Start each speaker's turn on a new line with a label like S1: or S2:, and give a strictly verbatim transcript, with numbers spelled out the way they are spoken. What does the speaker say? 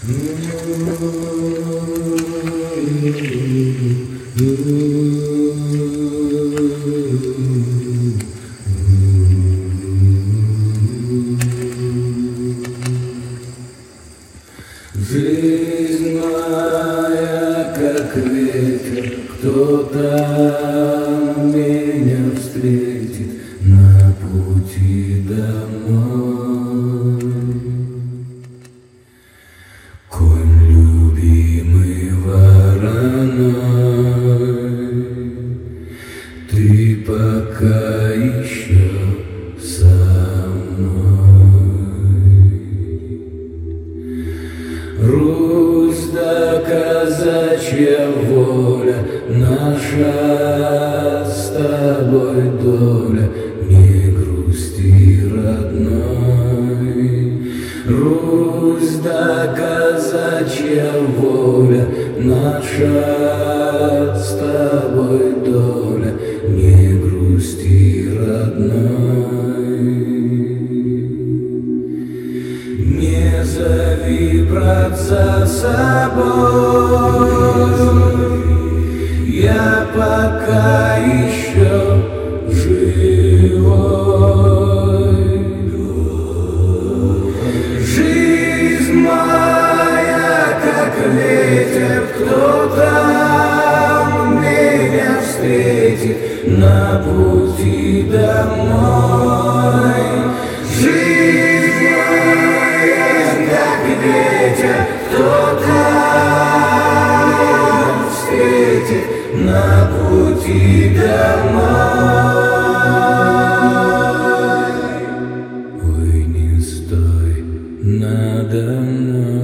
S1: Жизнь моя, как ветер, кто-то меня встретит на пути домой. Конь любимый вороной, ты пока еще со мной. Русь да казачья воля, наша с тобой доля, не грусти, родной. Русь да казачья воля, наша с тобой доля, не грусти, родной. Не зови, брат, за собой, я пока еще живой. Жизнь моя, как ветер, кто-то меня встретит на пути домой. Жизнь моя, как ветер, кто-то встретит на пути домой. Ой, не стой надо мной.